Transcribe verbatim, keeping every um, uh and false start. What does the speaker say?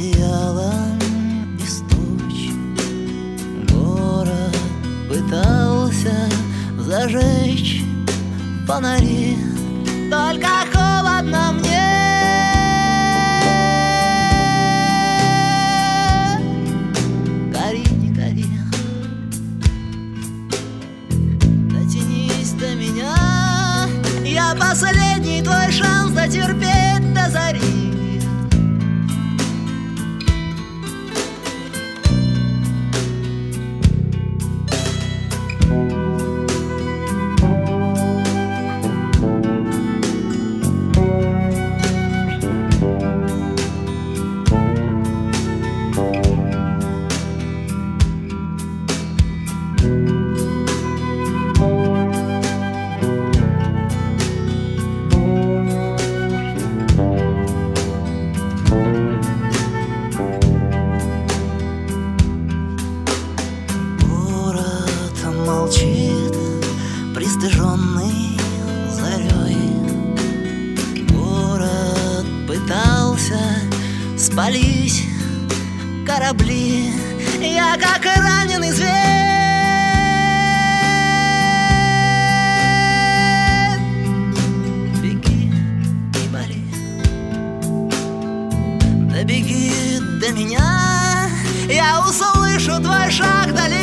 одеялом из туч. Город пытался зажечь фонари, только холодно мне. Гори, не гори, дотянись до меня. Я последний твой шанс дотерпеть до зари. Молчит, пристыженный зарей. Город пытался спалить корабли. Я как раненый зверь. Беги и боли, да беги до меня. Я услышу твой шаг вдали.